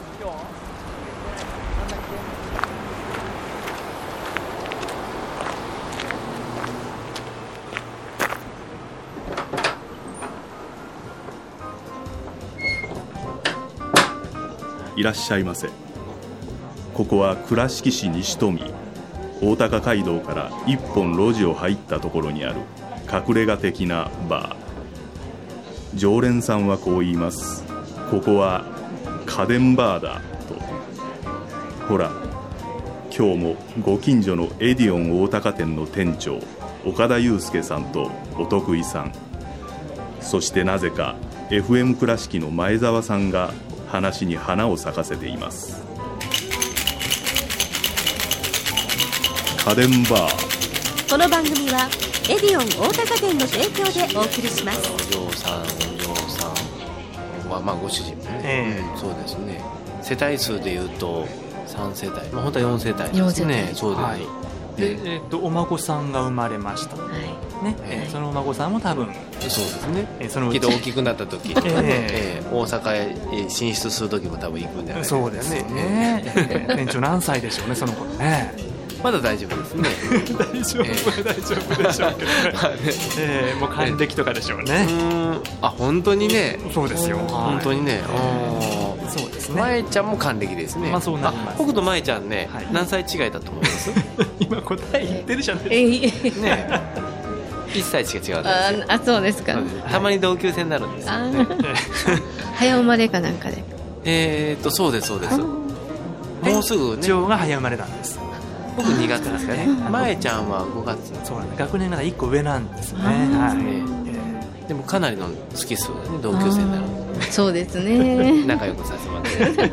いらっしゃいませ。ここは倉敷市西富大高街道から一本路地を入ったところにある隠れ家的なバー。常連さんはこう言います。ここは家電バーだと。ほら、今日もご近所のエディオン大高店の店長岡田祐介さんとお得意さん、そしてなぜか FM 倉敷の前澤さんが話に花を咲かせています。家電バー。 この番組はエディオン大高店の提供でお送りします。 お嬢さんはご主人もね、そうですね。世帯数でいうと3世帯、本当は4世帯ですね。そうです、はい。 で、お孫さんが生まれました、ね。そのお孫さんも多分そうですね。 そのうち大きくなった時、大阪へ進出する時も多分行くんじゃないですかね。 そうですね。店長何歳でしょうね、その頃ね。 まだ大丈夫ですね。 大丈夫でしょうけどね。もう還暦とかでしょうね。 本当にね。 そうですよ。 本当にね。 そうですね。 舞ちゃんも還暦ですね。 そうなります。 僕と舞ちゃんね、何歳違いだと思います？ 今答え言ってるじゃないですか。 ね。1歳しか違う。 そうですか。 たまに同級生になるんですよね。 早生まれかなんかで。そうですそうです。もうすぐね。 長が早生まれなんです。 僕2月ですかね。舞ちゃんは5月。 そうなんです。学年が1個上なんですね。 でもかなりの好きそうだね、同級生になる。 そうですね。 仲良くさせてもら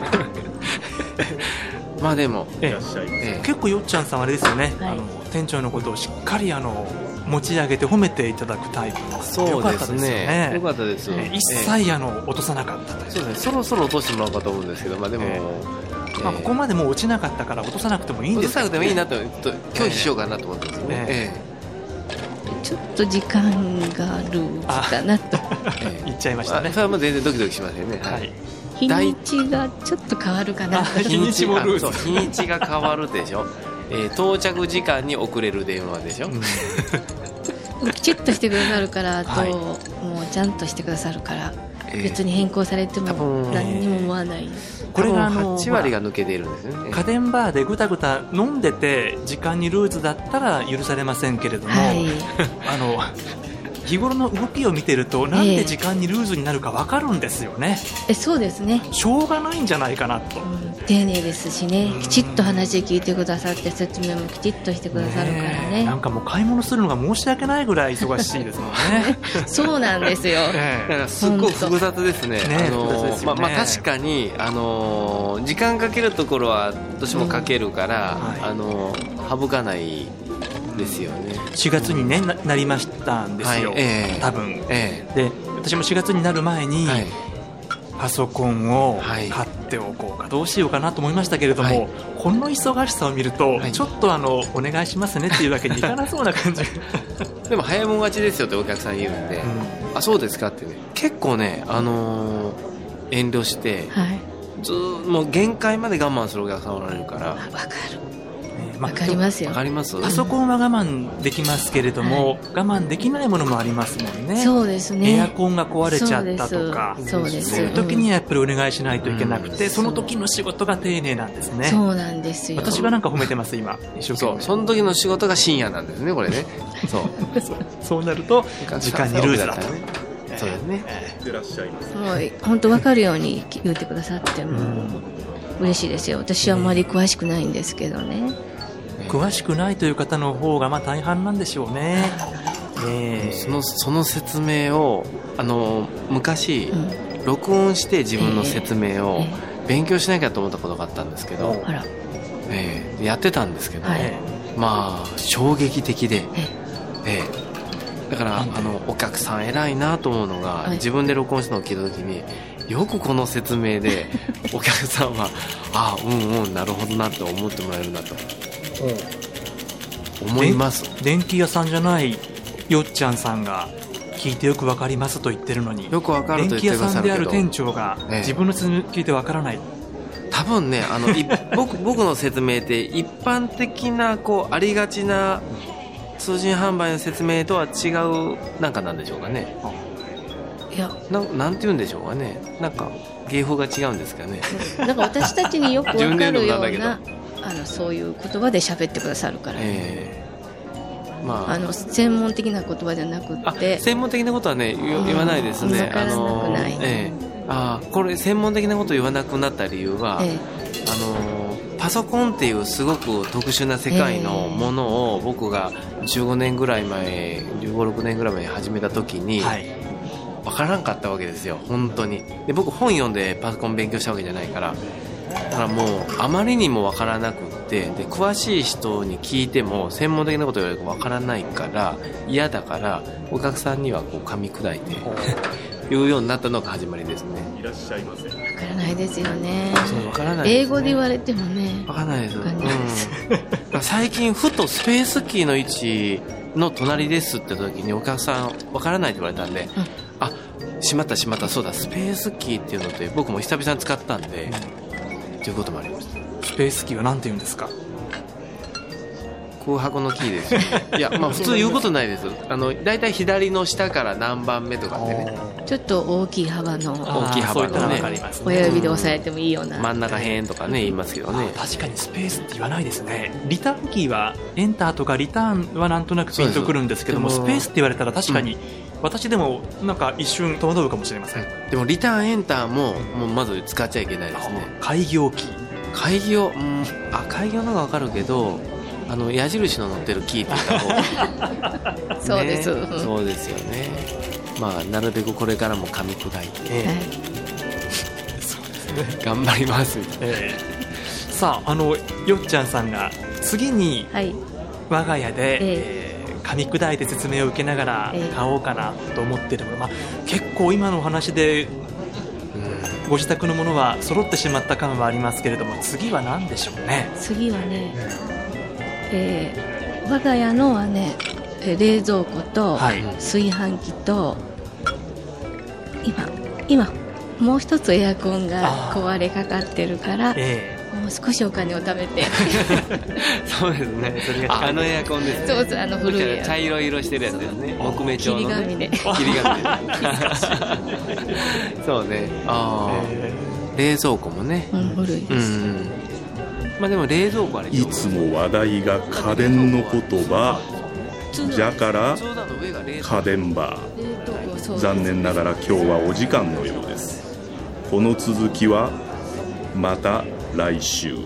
って。でも結構よっちゃんさんあれですよね。店長のことをしっかり持ち上げて褒めていただくタイプの。 そうですね。よかったです。 一切落とさなかったという。 そうですね。そろそろ落としてもらおうかと思うんですけど、でも。 ここまでもう落ちなかったから落とさなくてもいいんです。 落とさなくてもいいなと拒否しようかなと思ってますね。 ちょっと時間があるかなと言っちゃいましたね。 それはもう全然ドキドキしますよね。 日にちがちょっと変わるかな。 日にちもルーズ。 日にちが変わるでしょ。到着時間に遅れる電話でしょ。 きちっとしてくださるからもうちゃんとしてくださるから別に変更されても何にも思わない。 これが 8割が抜けているんですよね。 家電バーでぐたぐた飲んでて時間にルーズだったら許されませんけれども、日頃の動きを見てるとなんで時間にルーズになるか分かるんですよね。 そうですね。 しょうがないんじゃないかなと。 丁寧ですしね、きちっと話聞いてくださって説明もきちっとしてくださるからね。 なんかもう買い物するのが申し訳ないぐらい忙しいですもんね。 そうなんですよ。 だからすごい複雑ですね。確かに時間かけるところはどうしてもかけるから省かないですよね。 4月になりましたんですよ。多分。で私も4月になる前に。パソコンを買っておこうかどうしようかなと思いましたけれども、この忙しさを見ると、ちょっとお願いしますねっていうわけにいかなそうな感じ。 でも早いもん勝ちですよってお客さん言うんで、そうですかってね、結構ね、遠慮して、もう限界まで我慢するお客さんおられるから。 わかる。わかりますよ。 わかります。 パソコンは我慢できますけれども、我慢できないものもありますもんね。 そうですね。 エアコンが壊れちゃったとか、 そういう時にはやっぱりお願いしないといけなくて、その時の仕事が丁寧なんですね。 そうなんですよ。 私はなんか褒めてます今。 その時の仕事が深夜なんですね、これね。 そうなると時間にルーズだと。 そうですね。 いらっしゃいます。 もう本当分かるように言ってくださっても嬉しいですよ。私はあまり詳しくないんですけどね。 詳しくないという方の方が大半なんでしょうね。 その説明を昔、録音して自分の説明を勉強しなきゃと思ったことがあったんですけど、やってたんですけど、衝撃的で、だからお客さん偉いなと思うのが、自分で録音したのを聞いた時によくこの説明でお客さんはなるほどなと思ってもらえるなと思います。 電気屋さんじゃないよっちゃんさんが聞いてよくわかりますと言ってるのに、 よくわかると言ってくださるけど、 電気屋さんである店長が自分の説明聞いてわからない、 多分ね僕の説明って一般的なこうありがちな通信販売の説明とは違うなんかなんでしょうかね。 いやなんて言うんでしょうかね。なんか芸風が違うんですかね。 なんか私たちによく分かるようなそういう言葉で喋ってくださるから、まあ、専門的な言葉じゃなくて専門的なことはね言わないですね。 分からなくない、 これ専門的なことを言わなくなった理由は、パソコンっていうすごく特殊な世界のものを僕が15年ぐらい前15、6年ぐらい前に始めた時に分からんかったわけですよ本当に。で僕本読んでパソコン勉強したわけじゃないからだからもうあまりにも分からなくってで詳しい人に聞いても専門的なこと言われると分からないから嫌だからお客さんにはこう噛み砕いて言うようになったのが始まりですね。 いらっしゃいませ。 分からないですよね。 そう分からないですね。 英語で言われてもね分からないです、最近ふとスペースキーの位置の隣ですって時にお客さん分からないって言われたんで、しまったそうだスペースキーっていうのって僕も久々に使ったんで、ということもありました。 スペースキーは何て言うんですか？ 空白のキーですよね。いや普通言うことないです。だいたい左の下から何番目とかってねちょっと大きい幅のね親指で押さえてもいいような真ん中辺とかね言いますけどね。 確かにスペースって言わないですね。リターンキーはエンターとかリターンはなんとなくピンとくるんですけどもスペースって言われたら確かに、私でもなんか一瞬戸惑うかもしれません。 でもリターンエンターもまず使っちゃいけないですね。 開業キー開業の方が分かるけど矢印の乗ってるキーって言った方がそうです、 そうですよね。なるべくこれからも噛み砕いて、そうですね、頑張りますみたいな、 さあよっちゃんさんが次に我が家で、噛み砕いて説明を受けながら買おうかなと思っているもの、結構今のお話でご自宅のものは揃ってしまった感はありますけれども次は何でしょうね。 次はね、我が家のはね冷蔵庫と炊飯器と、今もう一つエアコンが壊れかかってるから、もう少しお金を貯めてそうですね。エアコンですね。 そうそう古いエアコン茶色い色してるやつですね。木目調のね切り紙でそうね。冷蔵庫もね、 古いです、 でも冷蔵庫はねいつも話題が家電の言葉じゃから家電バー。残念ながら今日はお時間のようです。この続きはまた来週。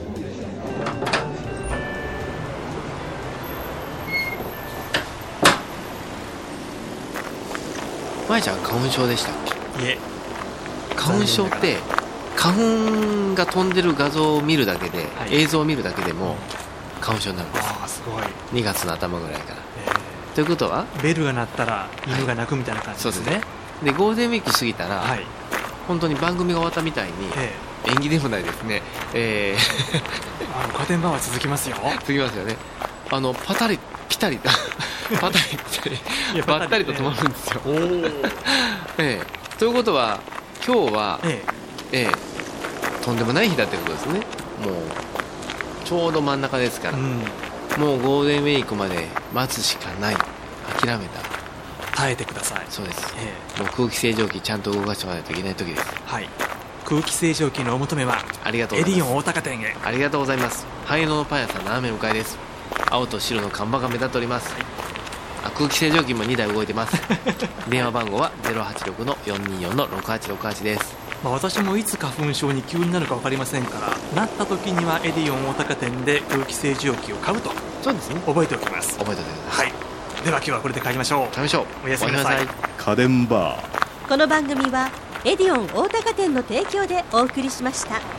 舞ちゃん花粉症でしたっけ？ いえ、 花粉症って花粉が飛んでる画像を見るだけで、映像を見るだけでも花粉症になるんです。 すごい。 2月の頭ぐらいから、ということはベルが鳴ったら犬が鳴くみたいな感じですね。 そうですね。でゴールデンウィーク過ぎたら、本当に番組が終わったみたいに、縁起でもないですね、 家電版は続きますよ。 続きますよね。パタリピタリパタリピタリばったりと止まるんですよ。ということは今日は、とんでもない日だってことですね。もうちょうど真ん中ですから、もうゴールデンウィークまで待つしかない。諦めた。 耐えてください。 そうです、もう空気清浄機ちゃんと動かしてもらわないといけない時です。 空気清浄機のお求めはありがとうございます。 エディオン大高店へ。ありがとうございます。繁栄のパン屋さんの斜め向かいです。青と白の看板が目立っております、空気清浄機も2台動いてます電話番号は 086-424-6868 です。 私もいつ花粉症に急になるか分かりませんから、なった時にはエディオン大高店で空気清浄機を買うと。 そうですね。 覚えておきます。 覚えておいてください。 では今日はこれで帰りましょう。おやすみなさい。 家電バー。 この番組はエディオン大高店の提供でお送りしました。